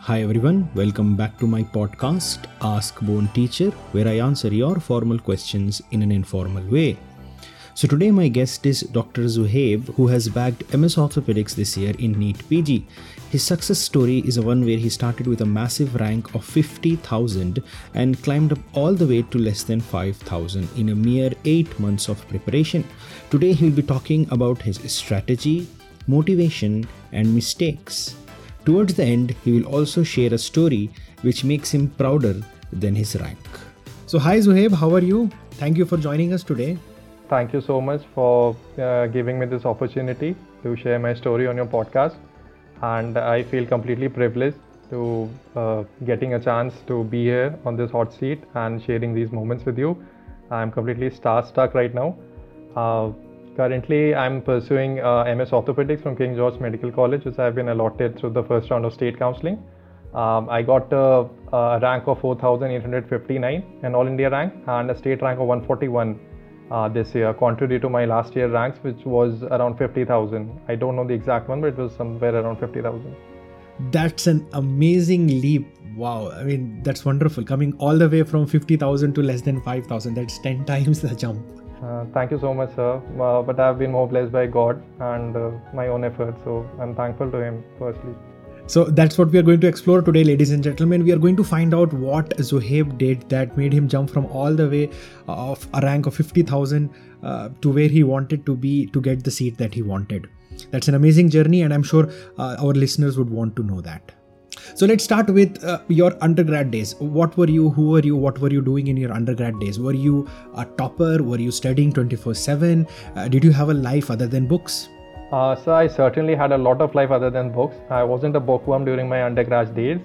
Hi everyone, welcome back to my podcast Ask Bone Teacher, where I answer your formal questions in an informal way. So today my guest is Dr. Zohaib, who has bagged MS Orthopedics this year in NEET PG. His success story is one where he started with a massive rank of 50,000 and climbed up all the way to less than 5,000 in a mere 8 months of preparation. Today he'll be talking about his strategy, motivation and mistakes. Towards the end, he will also share a story which makes him prouder than his rank. So hi Zohaib, how are you? Thank you for joining us today. Thank you so much for giving me this opportunity to share my story on your podcast. And I feel completely privileged to getting a chance to be here on this hot seat and sharing these moments with you. I'm completely starstruck right now. Currently, I'm pursuing MS Orthopedics from King George Medical College, which I've been allotted through the first round of state counseling. I got a rank of 4,859, an All India rank, and a state rank of 141 this year, contrary to my last year ranks, which was around 50,000. I don't know the exact one, but it was somewhere around 50,000. That's an amazing leap. Wow. I mean, that's wonderful. Coming all the way from 50,000 to less than 5,000. That's 10 times the jump. Thank you so much, sir. But I've been more blessed by God and my own efforts. So I'm thankful to Him firstly. So that's what we are going to explore today, ladies and gentlemen. We are going to find out what Zohaib did that made him jump from all the way of a rank of 50,000 to where he wanted to be to get the seat that he wanted. That's an amazing journey, and I'm sure our listeners would want to know that. So let's start with your undergrad days. What were you, who were you, what were you doing in your undergrad days? Were you a topper? Were you studying 24/7? Did you have a life other than books? So I certainly had a lot of life other than books. I wasn't a bookworm during my undergrad days.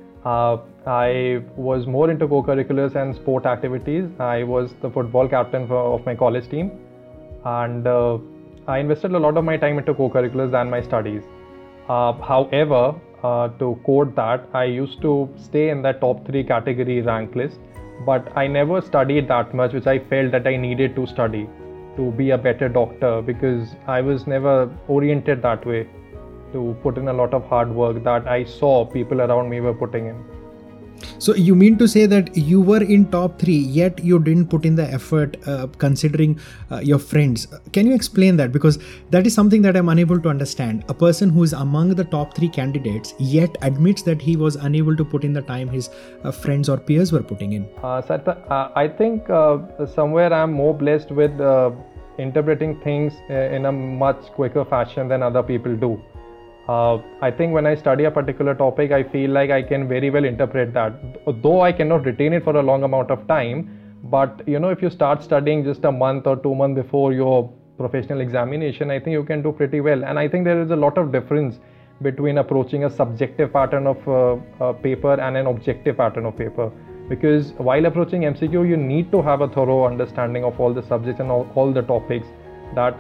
I was more into co-curriculars and sport activities. I was the football captain of my college team, and I invested a lot of my time into co-curriculars than my studies. However, to quote that, I used to stay in that top 3 category rank list, but I never studied that much, which I felt that I needed to study to be a better doctor, because I was never oriented that way to put in a lot of hard work that I saw people around me were putting in. So you mean to say that you were in top 3 yet you didn't put in the effort considering your friends? Can you explain that? Because that is something that I'm unable to understand. A person who is among the top 3 candidates yet admits that he was unable to put in the time his friends or peers were putting in. I think somewhere I'm more blessed with interpreting things in a much quicker fashion than other people do. I think when I study a particular topic, I feel like I can very well interpret that, though I cannot retain it for a long amount of time. But if you start studying just a month or 2 months before your professional examination, I think you can do pretty well. And I think there is a lot of difference between approaching a subjective pattern of paper and an objective pattern of paper. Because while approaching MCQ, you need to have a thorough understanding of all the subjects and all the topics that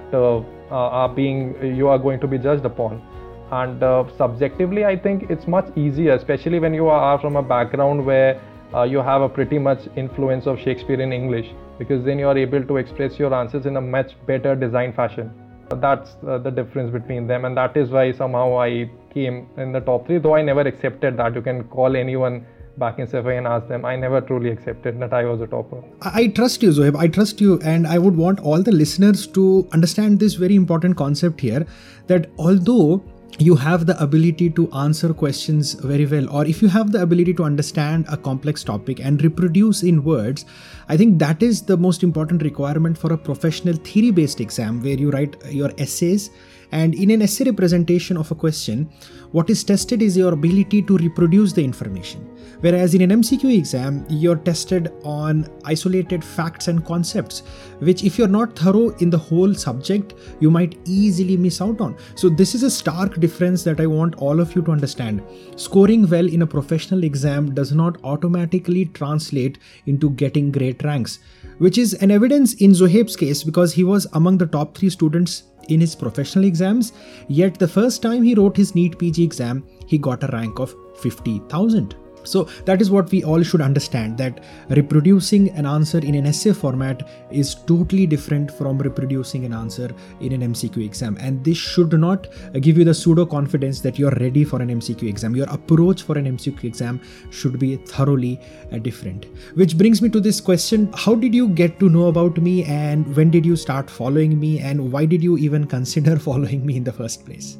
you are going to be judged upon. And subjectively, I think it's much easier, especially when you are from a background where you have a pretty much influence of Shakespearean English, because then you are able to express your answers in a much better design fashion. That's the difference between them, and that is why somehow I came in the top 3, though I never accepted that. You can call anyone back in Cephei and ask them. I never truly accepted that I was a topper. I trust you, Zohaib. I trust you, and I would want all the listeners to understand this very important concept here, that although you have the ability to answer questions very well, or if you have the ability to understand a complex topic and reproduce in words, I think that is the most important requirement for a professional theory-based exam where you write your essays. And in an essay representation of a question, what is tested is your ability to reproduce the information. Whereas in an MCQ exam, you're tested on isolated facts and concepts, which if you're not thorough in the whole subject, you might easily miss out on. So this is a stark difference that I want all of you to understand. Scoring well in a professional exam does not automatically translate into getting great ranks, which is an evidence in Zohaib's case, because he was among the top 3 students in his professional exams, yet the first time he wrote his NEET PG exam, he got a rank of 50,000. So that is what we all should understand, that reproducing an answer in an essay format is totally different from reproducing an answer in an MCQ exam. And this should not give you the pseudo confidence that you're ready for an MCQ exam. Your approach for an MCQ exam should be thoroughly different. Which brings me to this question: how did you get to know about me, and when did you start following me, and why did you even consider following me in the first place?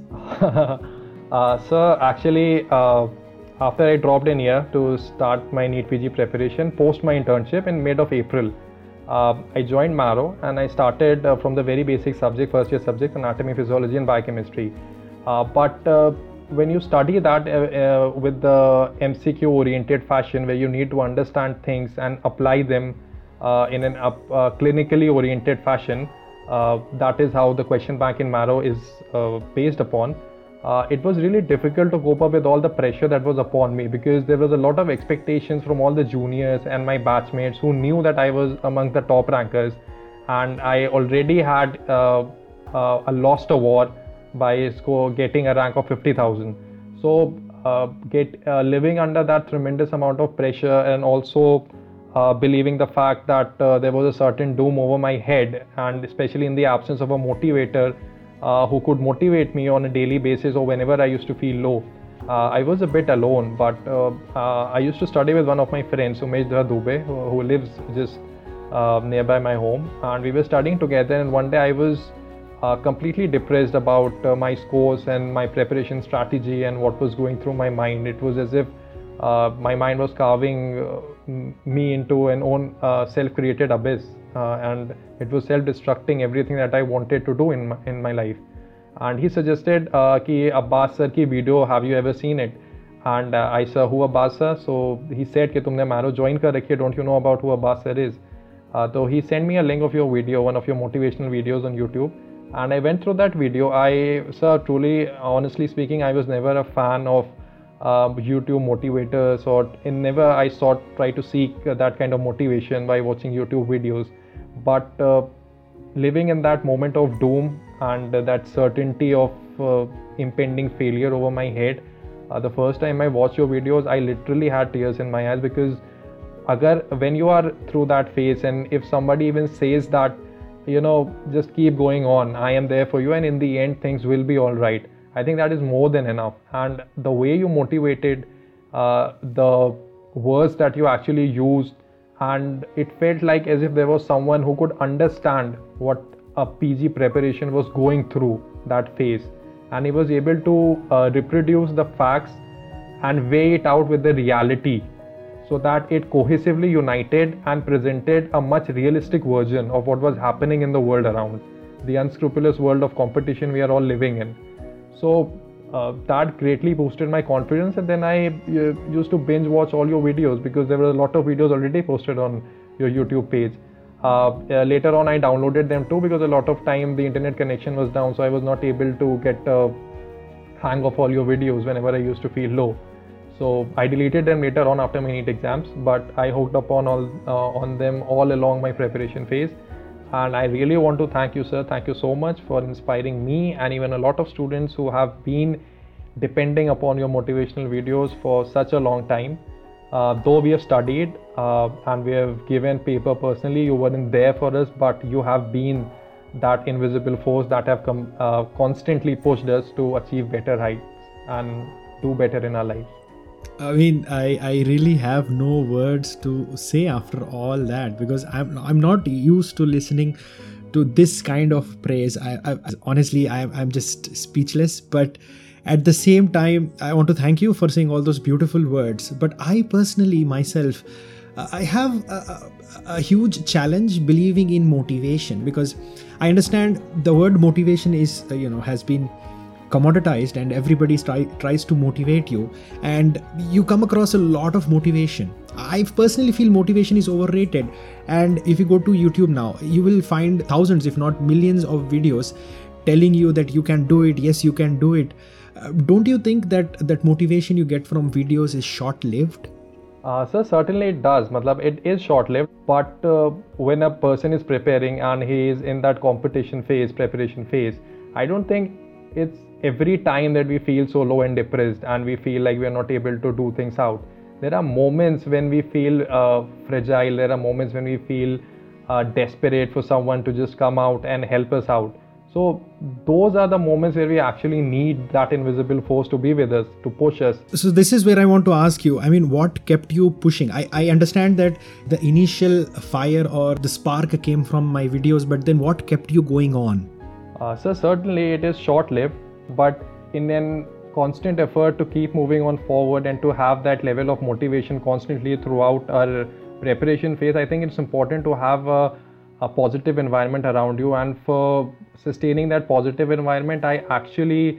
So actually, after I dropped in here to start my NEET PG preparation, post my internship in mid of April, I joined Marrow and I started from the very basic subject, first year subjects, anatomy, physiology and biochemistry. But when you study that with the MCQ oriented fashion, where you need to understand things and apply them in an clinically oriented fashion, that is how the question bank in Marrow is based upon. It was really difficult to cope up with all the pressure that was upon me, because there was a lot of expectations from all the juniors and my batchmates who knew that I was among the top rankers, and I already had a lost a war by getting a rank of 50,000. So living under that tremendous amount of pressure, and also believing the fact that there was a certain doom over my head, and especially in the absence of a motivator who could motivate me on a daily basis or whenever I used to feel low. I was a bit alone, but I used to study with one of my friends, Umesh Dubey, who lives just nearby my home, and we were studying together. And one day I was completely depressed about my scores and my preparation strategy and what was going through my mind. It was as if my mind was carving me into an own self-created abyss, and it was self-destructing everything that I wanted to do in my life. And he suggested ki Abbas sir ki video, have you ever seen it? And I said, who Abbas sir? So he said ki tumne Marrow join kar rakhi hai, don't you know about who Abbas sir is? So he sent me a link of your video, one of your motivational videos on YouTube, and I went through that video. Truly, honestly speaking, I was never a fan of YouTube motivators, or never I try to seek that kind of motivation by watching YouTube videos. But living in that moment of doom and that certainty of impending failure over my head, the first time I watched your videos, I literally had tears in my eyes, because when you are through that phase, and if somebody even says that, just keep going on, I am there for you, and in the end things will be all right, I think that is more than enough. And the way you motivated, the words that you actually used, and it felt like as if there was someone who could understand what a PG preparation was going through that phase, and he was able to reproduce the facts and weigh it out with the reality, so that it cohesively united and presented a much realistic version of what was happening in the world around, the unscrupulous world of competition we are all living in. So that greatly boosted my confidence, and then I used to binge watch all your videos, because there were a lot of videos already posted on your YouTube page. Later on I downloaded them too, because a lot of time the internet connection was down, so I was not able to get a hang of all your videos whenever I used to feel low. So I deleted them later on after my NEET exams, but I hooked up on them all along my preparation phase. And I really want to thank you, sir. Thank you so much for inspiring me and even a lot of students who have been depending upon your motivational videos for such a long time. Though we have studied and we have given paper personally, you weren't there for us, but you have been that invisible force that have constantly pushed us to achieve better heights and do better in our lives. I mean, I really have no words to say after all that, because I'm not used to listening to this kind of praise. Honestly, I'm just speechless. But at the same time, I want to thank you for saying all those beautiful words. But I personally, myself, I have a huge challenge believing in motivation, because I understand the word motivation is, has been commoditized, and everybody tries to motivate you, and you come across a lot of motivation. I personally feel motivation is overrated, and if you go to YouTube now, you will find thousands if not millions of videos telling you that you can do it. Yes, you can do it. Don't you think that motivation you get from videos is short-lived? Sir, certainly it does. It is short-lived, but when a person is preparing and he is in that competition phase, preparation phase, I don't think it's every time that we feel so low and depressed and we feel like we are not able to do things out. there are moments when we feel fragile. There are moments when we feel desperate for someone to just come out and help us out. So those are the moments where we actually need that invisible force to be with us, to push us. So this is where I want to ask you, I mean, what kept you pushing? I understand that the initial fire or the spark came from my videos, but then what kept you going on? So certainly it is short-lived, but in an constant effort to keep moving on forward and to have that level of motivation constantly throughout our preparation phase, I think it's important to have a positive environment around you. And for sustaining that positive environment, I actually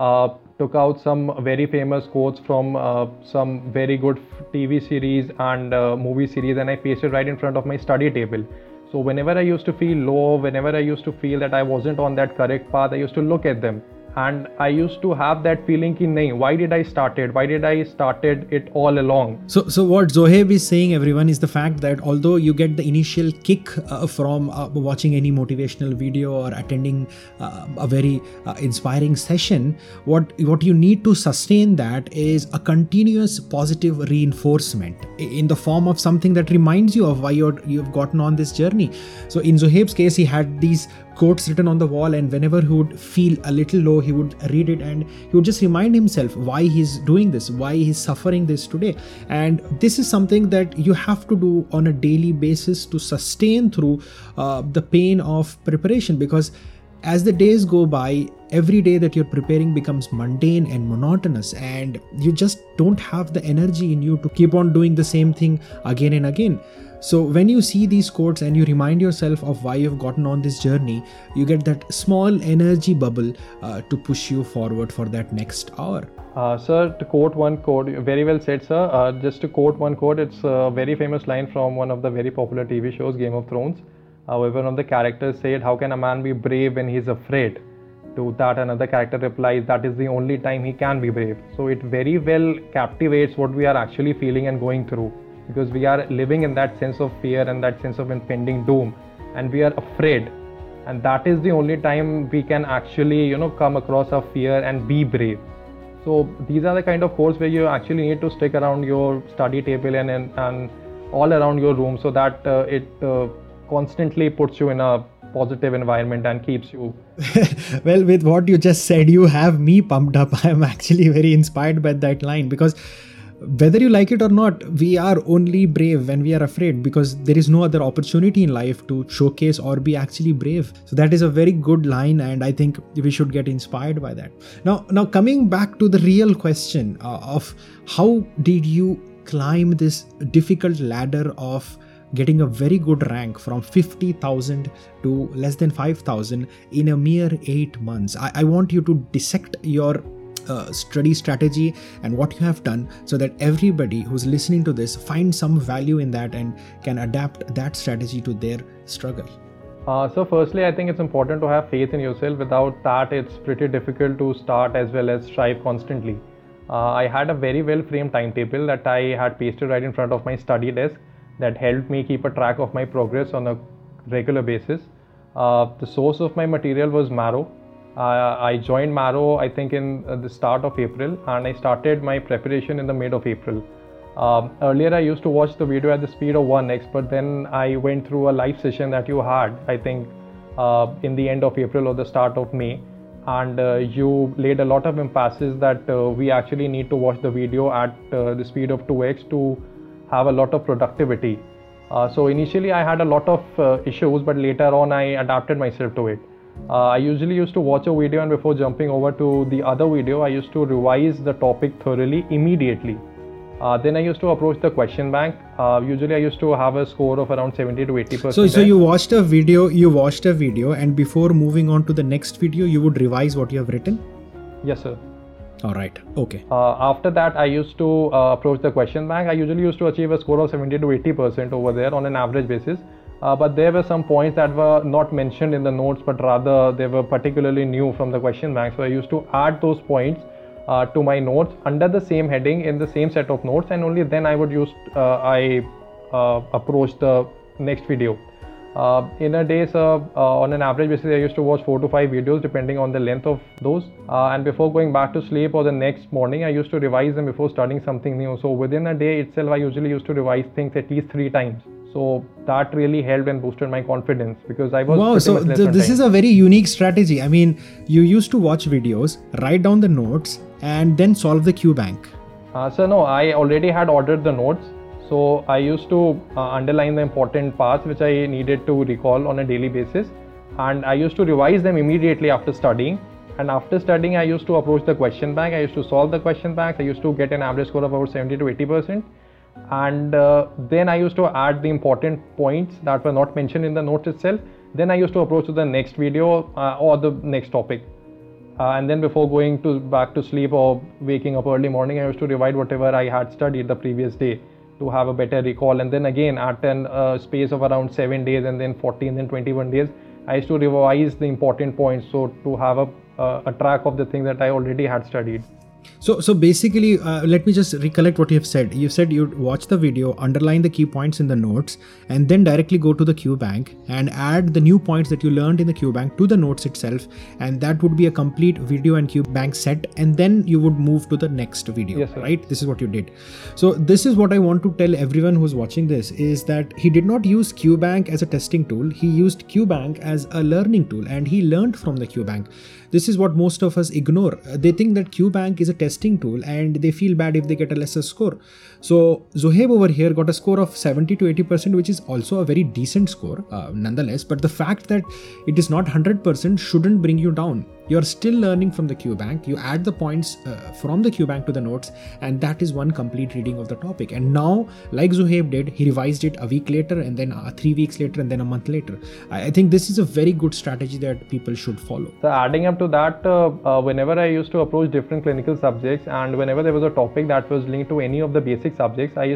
took out some very famous quotes from some very good TV series and movie series, and I pasted right in front of my study table. So whenever I used to feel low, whenever I used to feel that I wasn't on that correct path, I used to look at them. And I used to have that feeling ki nahi, why did I started? Why did I started it all along? So what Zohaib is saying, everyone, is the fact that although you get the initial kick from watching any motivational video or attending a very inspiring session, what you need to sustain that is a continuous positive reinforcement in the form of something that reminds you of why you've gotten on this journey. So in Zohaib's case, he had these quotes written on the wall, and whenever he would feel a little low, he would read it and he would just remind himself why he's doing this, why he's suffering this today. And this is something that you have to do on a daily basis to sustain through the pain of preparation, because as the days go by, every day that you're preparing becomes mundane and monotonous, and you just don't have the energy in you to keep on doing the same thing again and again. So when you see these quotes and you remind yourself of why you've gotten on this journey, you get that small energy bubble to push you forward for that next hour. Sir, to quote one quote, very well said, sir. Just to quote one quote, it's a very famous line from one of the very popular TV shows, Game of Thrones. However, one of the characters said, "How can a man be brave when he's afraid?" To that, another character replies, "That is the only time he can be brave." So it very well captivates what we are actually feeling and going through, because we are living in that sense of fear and that sense of impending doom, and we are afraid, and that is the only time we can actually come across our fear and be brave. So these are the kind of quotes where you actually need to stick around your study table and all around your room, so that it constantly puts you in a positive environment and keeps you. Well, with what you just said, you have me pumped up. I am actually very inspired by that line, because whether you like it or not, we are only brave when we are afraid, because there is no other opportunity in life to showcase or be actually brave. So that is a very good line, and I think we should get inspired by that. Now coming back to the real question of how did you climb this difficult ladder of getting a very good rank from 50,000 to less than 5,000 in a mere 8 months. I want you to dissect your study strategy and what you have done, so that everybody who's listening to this finds some value in that and can adapt that strategy to their struggle. So firstly, I think it's important to have faith in yourself. Without that, it's pretty difficult to start as well as strive constantly. I had a very well framed timetable that I had pasted right in front of my study desk that helped me keep a track of my progress on a regular basis. The source of my material was Marrow. I joined Marrow, I think, in the start of April, and I started my preparation in the mid of April. Earlier, I used to watch the video at the speed of 1x, but then I went through a live session that you had, I think, in the end of April or the start of May, and you laid a lot of emphasis that we actually need to watch the video at the speed of 2x to have a lot of productivity. So initially I had a lot of issues, but later on I adapted myself to it. I usually used to watch a video, and before jumping over to the other video, I used to revise the topic thoroughly immediately. Then I used to approach the question bank. Usually I used to have a score of around 70 to 80%. So you watched a video, and before moving on to the next video, you would revise what you have written? Yes, sir. All right. Okay. After that, I used to approach the question bank. I usually used to achieve a score of 70 to 80% over there on an average basis. But there were some points that were not mentioned in the notes, but rather they were particularly new from the question bank. So I used to add those points to my notes under the same heading in the same set of notes, and only then I would approach the next video. In a day, sir, on an average basis, I used to watch 4 to 5 videos depending on the length of those. And before going back to sleep or the next morning, I used to revise them before studying something new. So within a day itself, I usually used to revise things at least 3 times. So that really helped and boosted my confidence because I was wow. So this is a very unique strategy. I mean, you used to watch videos, write down the notes, and then solve the Q bank. So no, I already had ordered the notes. So I used to underline the important parts which I needed to recall on a daily basis, and I used to revise them immediately after studying. And after studying, I used to approach the question bank. I used to solve the question banks. I used to get an average score of about 70 to 80%. And then I used to add the important points that were not mentioned in the notes itself. Then I used to approach to the next video or the next topic. And then before going back to sleep or waking up early morning, I used to revise whatever I had studied the previous day to have a better recall. And then again at a space of around 7 days and then 14 and 21 days, I used to revise the important points, so to have a track of the things that I already had studied. So basically, let me just recollect what you have said. You said you'd watch the video, underline the key points in the notes, and then directly go to the Q bank and add the new points that you learned in the Q bank to the notes itself, and that would be a complete video and Q bank set, and then you would move to the next video. Yes, sir. Right? This is what you did. So this is what I want to tell everyone who's watching this, is that he did not use Q bank as a testing tool. He used Q bank as a learning tool, and he learned from the Q bank. This is what most of us ignore. They think that Q bank is a testing tool and they feel bad if they get a lesser score. So Zohaib over here got a score of 70 to 80%, which is also a very decent score nonetheless. But the fact that it is not 100% shouldn't bring you down. You're still learning from the Q bank. You add the points from the Q bank to the notes, and that is one complete reading of the topic. And now, like Zohaib did, he revised it a week later, and then 3 weeks later, and then a month later. I think this is a very good strategy that people should follow. So adding up to that, whenever I used to approach different clinical subjects, and whenever there was a topic that was linked to any of the basic subjects, I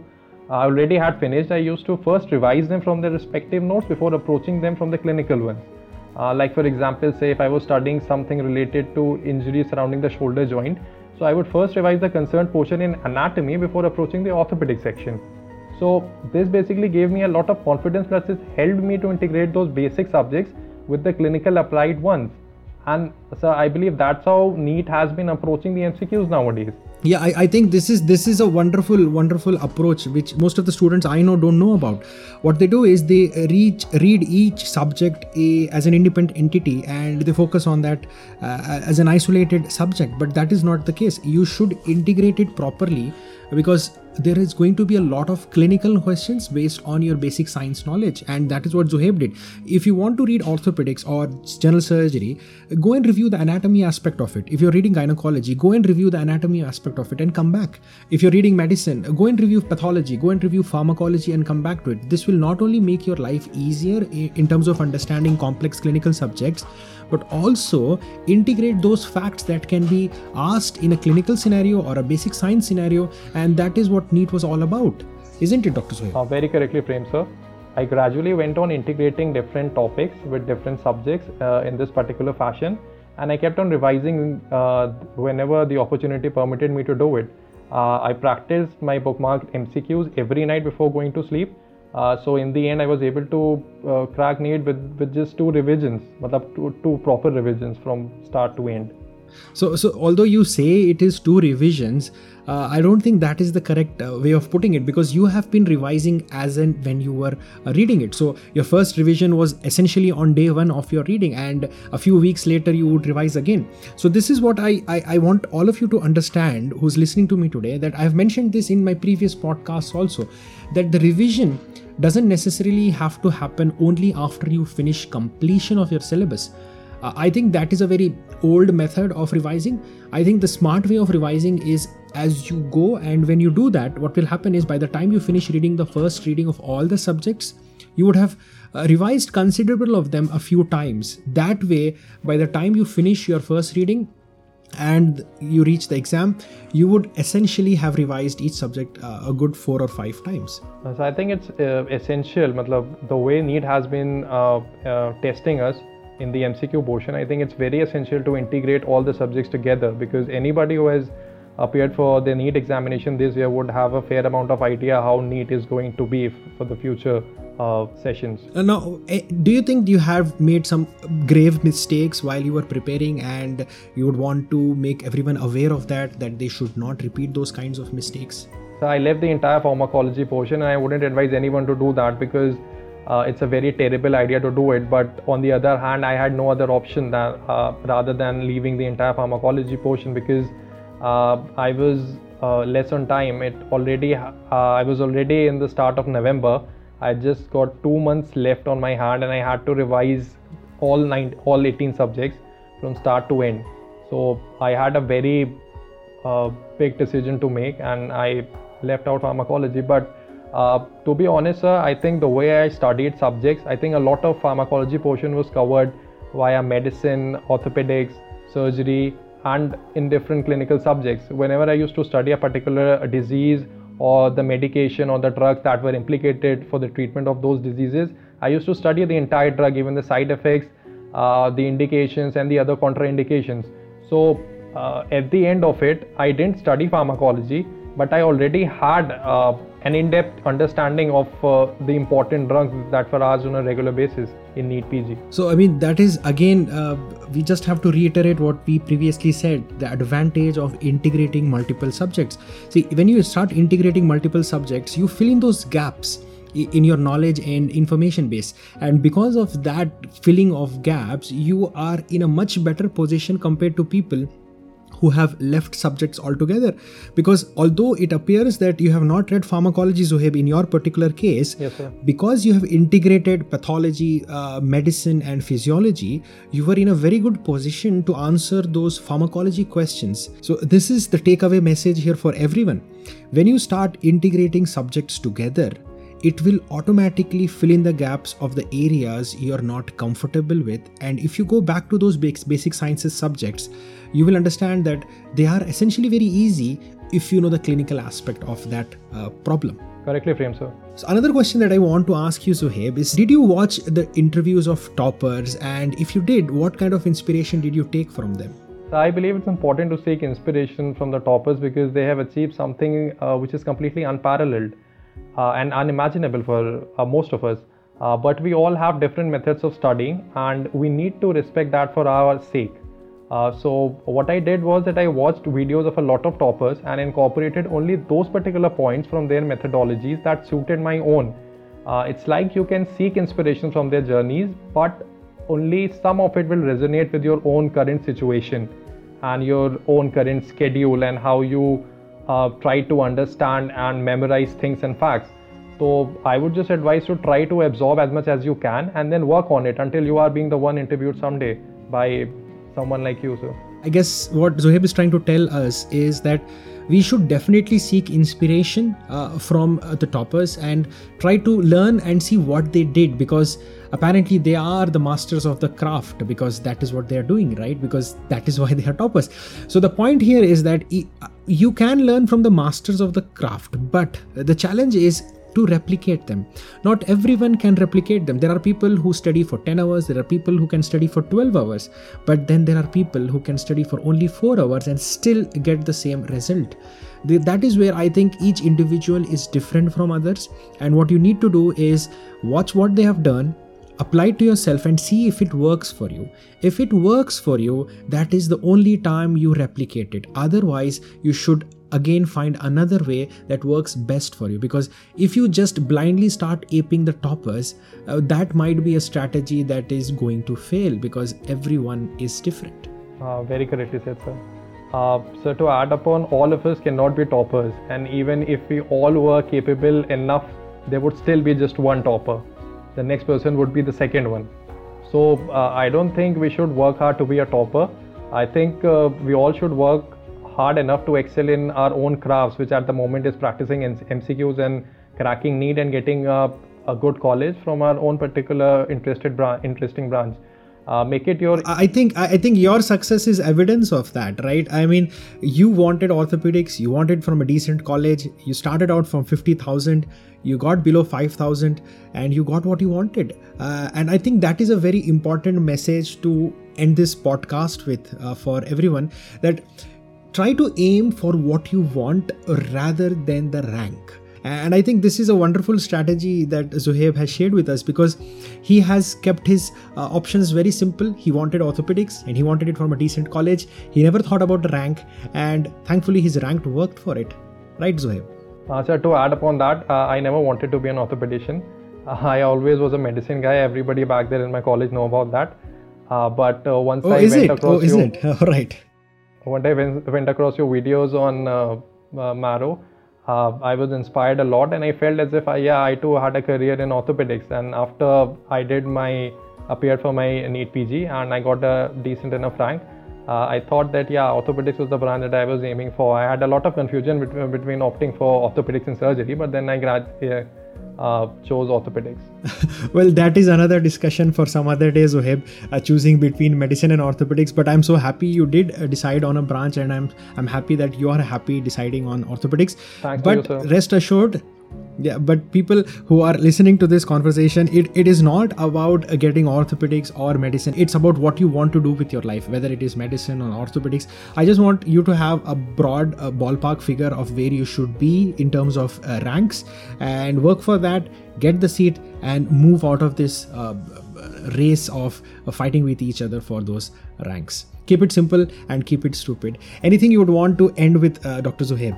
already had finished. I used to first revise them from their respective notes before approaching them from the clinical ones. Like for example, say if I was studying something related to injuries surrounding the shoulder joint, so I would first revise the concerned portion in anatomy before approaching the orthopedic section. So this basically gave me a lot of confidence, plus it helped me to integrate those basic subjects with the clinical applied ones. And so I believe that's how NEET has been approaching the MCQs nowadays. Yeah, I think this is a wonderful approach which most of the students I know don't know about. What they do is they read each subject as an independent entity, and they focus on that as an isolated subject. But that is not the case. You should integrate it properly, because there is going to be a lot of clinical questions based on your basic science knowledge, and that is what Zohaib did. If you want to read orthopedics or general surgery, go and review the anatomy aspect of it. If you're reading gynecology, go and review the anatomy aspect of it and come back. If you're reading medicine, go and review pathology, go and review pharmacology and come back to it. This will not only make your life easier in terms of understanding complex clinical subjects, but also integrate those facts that can be asked in a clinical scenario or a basic science scenario, and that is what NEET was all about. Isn't it, Dr. Zohaib? Very correctly framed, sir. I gradually went on integrating different topics with different subjects in this particular fashion, and I kept on revising whenever the opportunity permitted me to do it. I practiced my bookmarked MCQs every night before going to sleep. So in the end, I was able to crack NEET with just 2 revisions, two proper revisions from start to end. So although you say it is 2 revisions, I don't think that is the correct way of putting it, because you have been revising as and when you were reading it. So your first revision was essentially on day 1 of your reading, and a few weeks later you would revise again. So this is what I want all of you to understand who's listening to me today, that I've mentioned this in my previous podcasts also, that the revision doesn't necessarily have to happen only after you finish completion of your syllabus. I think that is a very old method of revising. I think the smart way of revising is as you go, and when you do that, what will happen is by the time you finish reading the first reading of all the subjects, you would have revised considerable of them a few times. That way, by the time you finish your first reading and you reach the exam, you would essentially have revised each subject a good 4 or 5 times. So I think it's essential. The way NEET has been testing us in the MCQ portion, I think it's very essential to integrate all the subjects together, because anybody who has appeared for the NEET examination this year would have a fair amount of idea how NEET is going to be for the future sessions. Now, do you think you have made some grave mistakes while you were preparing, and you would want to make everyone aware of that they should not repeat those kinds of mistakes? So I left the entire pharmacology portion, and I wouldn't advise anyone to do that because it's a very terrible idea to do it. But on the other hand, I had no other option that rather than leaving the entire pharmacology portion, because I was less on time. I was already in the start of November. I just got 2 months left on my hand, and I had to revise all 18 subjects from start to end. So I had a very big decision to make, and I left out pharmacology. But to be honest, sir, I think the way I studied subjects, I think a lot of pharmacology portion was covered via medicine, orthopedics, surgery, and in different clinical subjects. Whenever I used to study a particular disease or the medication or the drugs that were implicated for the treatment of those diseases, I used to study the entire drug, even the side effects, the indications, and the other contraindications. So at the end of it, I didn't study pharmacology, but I already had an in-depth understanding of the important drugs that were asked on a regular basis in NEET PG. So, I mean, that is again, we just have to reiterate what we previously said, the advantage of integrating multiple subjects. See, when you start integrating multiple subjects, you fill in those gaps in your knowledge and information base, and because of that filling of gaps, you are in a much better position compared to people who have left subjects altogether. Because although it appears that you have not read pharmacology, Zohaib, in your particular case, yes, sir, because you have integrated pathology, medicine and physiology, you were in a very good position to answer those pharmacology questions. So this is the takeaway message here for everyone. When you start integrating subjects together, it will automatically fill in the gaps of the areas you're not comfortable with. And if you go back to those basic sciences subjects, you will understand that they are essentially very easy if you know the clinical aspect of that problem. Correctly framed, sir. So another question that I want to ask you, Zohaib, is did you watch the interviews of toppers? And if you did, what kind of inspiration did you take from them? I believe it's important to seek inspiration from the toppers because they have achieved something which is completely unparalleled and unimaginable for most of us. But we all have different methods of studying, and we need to respect that for our sake. So what I did was that I watched videos of a lot of toppers and incorporated only those particular points from their methodologies that suited my own. It's like you can seek inspiration from their journeys, but only some of it will resonate with your own current situation and your own current schedule and how you try to understand and memorize things and facts. So I would just advise to try to absorb as much as you can and then work on it until you are being the one interviewed someday by someone like you, sir. I guess what Zohaib is trying to tell us is that we should definitely seek inspiration from the toppers and try to learn and see what they did, because apparently they are the masters of the craft, because that is what they are doing, right? Because that is why they are toppers. So the point here is that you can learn from the masters of the craft, but the challenge is to replicate them. Not everyone can replicate them. There are people who study for 10 hours, there are people who can study for 12 hours, but then there are people who can study for only 4 hours and still get the same result. That is where I think each individual is different from others, and what you need to do is watch what they have done, apply it to yourself and see if it works for you. If it works for you, that is the only time you replicate it. Otherwise, you should again find another way that works best for you, because if you just blindly start aping the toppers, that might be a strategy that is going to fail because everyone is different. Very correctly said, sir. So to add upon, all of us cannot be toppers, and even if we all were capable enough, there would still be just one topper. The next person would be the second one. So I don't think we should work hard to be a topper. I think we all should work hard enough to excel in our own crafts, which at the moment is practicing MCQs and cracking NEET and getting a good college from our own particular interesting branch. Make it your... I think your success is evidence of that, right? I mean, you wanted orthopedics, you wanted from a decent college, you started out from 50,000, you got below 5,000 and you got what you wanted. And I think that is a very important message to end this podcast with for everyone, that try to aim for what you want rather than the rank. And I think this is a wonderful strategy that Zohaib has shared with us, because he has kept his options very simple. He wanted orthopedics and he wanted it from a decent college. He never thought about the rank, and thankfully his rank worked for it. Right, Zohaib? Sir, to add upon that, I never wanted to be an orthopedician. I always was a medicine guy. Everybody back there in my college know about that. But once I went across One day I went across your videos on Marrow. I was inspired a lot, and I felt as if I too had a career in orthopedics. And after I appeared for my NEET PG and I got a decent enough rank, I thought that orthopedics was the branch that I was aiming for. I had a lot of confusion between opting for orthopedics and surgery, but then I chose orthopedics. Well, that is another discussion for some other day, Zohaib, choosing between medicine and orthopedics. But I'm so happy you did decide on a branch, and I'm happy that you are happy deciding on orthopedics. Thanks but to you, sir. Rest assured, but people who are listening to this conversation, it is not about getting orthopedics or medicine. It's about what you want to do with your life, whether it is medicine or orthopedics. I just want you to have a broad ballpark figure of where you should be in terms of ranks, and work for that, get the seat, and move out of this race of fighting with each other for those ranks. Keep it simple and keep it stupid. Anything you would want to end with, Dr. Zohaib?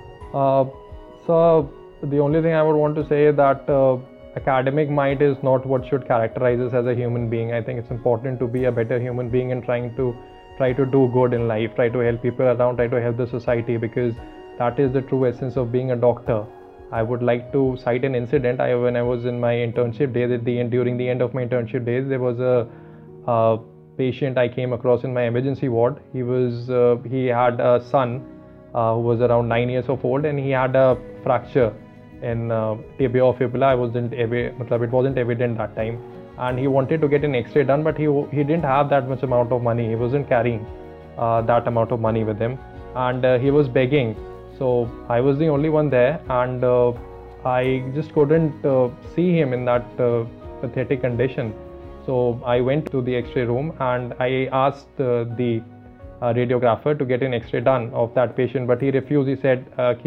So the only thing I would want to say is that academic might is not what should characterize us as a human being. I think it's important to be a better human being and try to do good in life, try to help people around, try to help the society, because that is the true essence of being a doctor. I would like to cite an incident. When I was in my internship days, during the end of my internship days, there was a patient I came across in my emergency ward. He had a son who was around 9 years old, and he had a fracture in tibia or fibula. It wasn't evident that time, and he wanted to get an X-ray done, but he didn't have that much amount of money. He wasn't carrying that amount of money with him, and he was begging. So I was the only one there, and I just couldn't see him in that pathetic condition. So I went to the X-ray room and I asked the radiographer to get an X-ray done of that patient, but he refused. He said,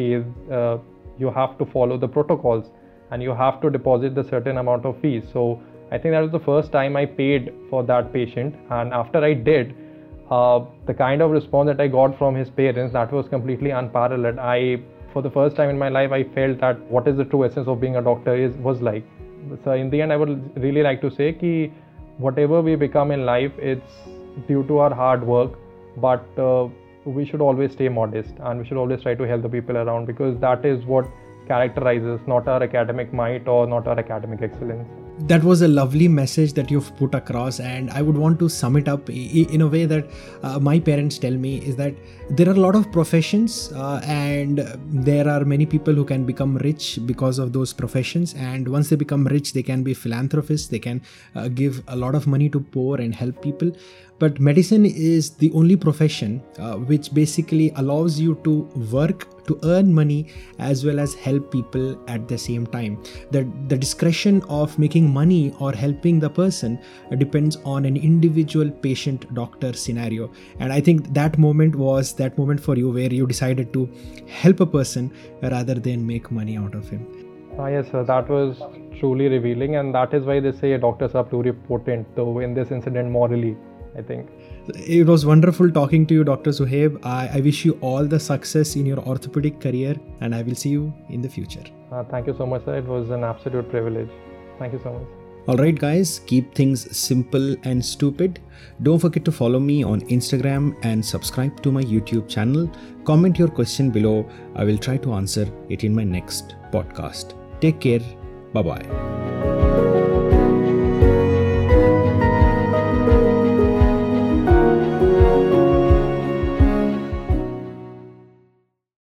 you have to follow the protocols and you have to deposit the certain amount of fees. So I think that was the first time I paid for that patient, and after I did, the kind of response that I got from his parents, that was completely unparalleled. For the first time in my life, I felt that what is the true essence of being a doctor was like. So in the end, I would really like to say that whatever we become in life, it's due to our hard work, but we should always stay modest and we should always try to help the people around, because that is what characterizes, not our academic might or not our academic excellence. That was a lovely message that you've put across, and I would want to sum it up in a way that my parents tell me is that there are a lot of professions and there are many people who can become rich because of those professions, and once they become rich, they can be philanthropists, they can give a lot of money to poor and help people. But medicine is the only profession which basically allows you to work to earn money as well as help people at the same time. The discretion of making money or helping the person depends on an individual patient-doctor scenario. And I think that moment was that moment for you where you decided to help a person rather than make money out of him. Yes, sir, that was truly revealing, and that is why they say doctors are pluripotent, though in this incident morally, I think. It was wonderful talking to you, Dr. Zohaib. I wish you all the success in your orthopedic career, and I will see you in the future. Thank you so much, sir. It was an absolute privilege. Thank you so much. Alright guys, keep things simple and stupid. Don't forget to follow me on Instagram and subscribe to my YouTube channel. Comment your question below. I will try to answer it in my next podcast. Take care. Bye-bye.